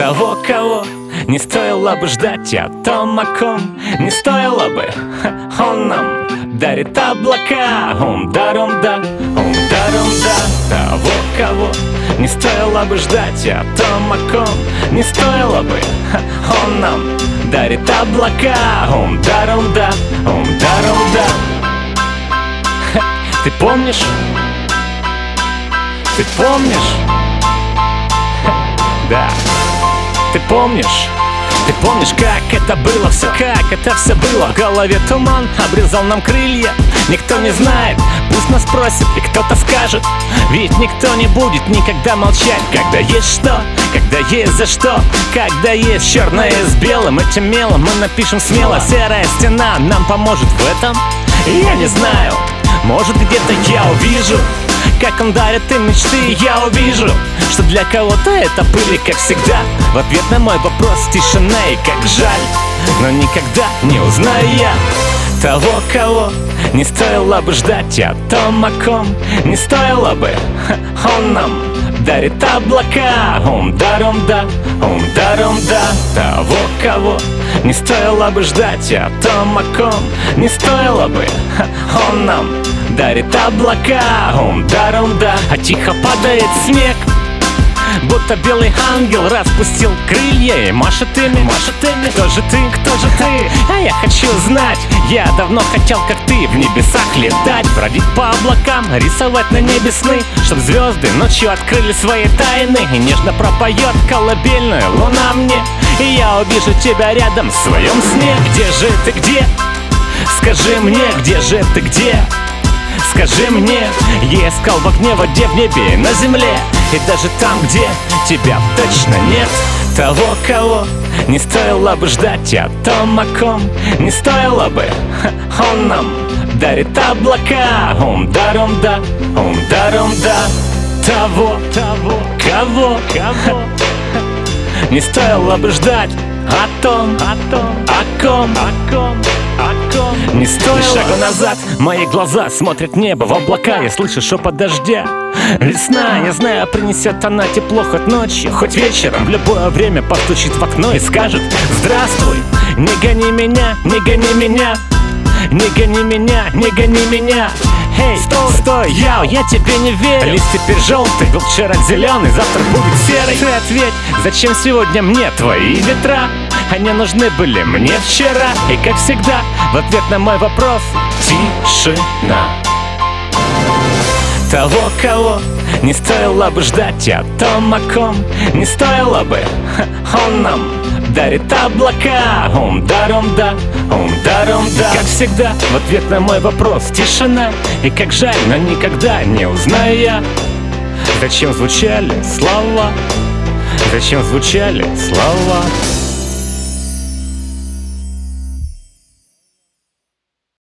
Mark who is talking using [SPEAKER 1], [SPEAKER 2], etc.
[SPEAKER 1] того, кого не стоило бы ждать, о том, о ком не стоило бы. Он нам дарит облака, ум-да-рум-да, ум-да-рум-да. Того, кого не стоило бы ждать, о том, о ком не стоило бы. Он нам дарит облака, ум-да-рум-да, ум-да-рум-да. Ты помнишь? Ты помнишь? Да. Ты помнишь? Ты помнишь, как это было все, как это все было? В голове туман обрезал нам крылья. Никто не знает, пусть нас спросит, и кто-то скажет. Ведь никто не будет никогда молчать. Когда есть что, когда есть за что, когда есть черное с белым, этим мелом мы напишем смело. Серая стена нам поможет в этом. Я не знаю, может где-то я увижу, как он дарит им мечты, и я увижу, что для кого-то это пыль, как всегда. В ответ на мой вопрос тишина, и как жаль, но никогда не узнаю я того, кого не стоило бы ждать, о том, о ком не стоило бы. Он нам дарит облака, ум-да-рум-да, ум-да-рум-да. Того, кого не стоило бы ждать, о том, о ком не стоило бы. Он нам дарит облака, ум-да-рум-да. А тихо падает снег, будто белый ангел распустил крылья и машет ими. Кто же ты, кто же ты? А я хочу знать. Я давно хотел, как ты, в небесах летать, бродить по облакам, рисовать на небе сны, чтоб звезды ночью открыли свои тайны, и нежно пропоет колыбельную луна мне, и я увижу тебя рядом в своем сне. Где же ты, где? Скажи мне, где же ты, где? Скажи мне, я искал в огне, в воде, в небе и на земле, и даже там, где тебя точно нет. Того, кого не стоило бы ждать, о том, о ком не стоило бы. Он нам дарит облака, ум-да-рум-да, ум-да-рум-да. Того, кого не стоило бы ждать, о том, о ком не стоило. Шагу назад, мои глаза смотрят в небо, в облака. Я слышу шепот дождя. Весна, я знаю, принесет она тепло хоть ночью, хоть вечером. В любое время постучит в окно и скажет: здравствуй, не гони меня, не гони меня, не гони меня, не гони меня. Эй, стой, я тебе не верю. Лист теперь желтый, был вчера зеленый, завтра будет серый. Ты ответь, зачем сегодня мне твои ветра? Они нужны были мне вчера. И как всегда, в ответ на мой вопрос тишина. Того, кого не стоило бы ждать, о том, о ком не стоило бы. Он нам дарит облака, ум-да-рум-да, ум-да-рум-да. Как всегда, в ответ на мой вопрос тишина. И как жаль, но никогда не узнаю я, зачем звучали слова, зачем звучали слова.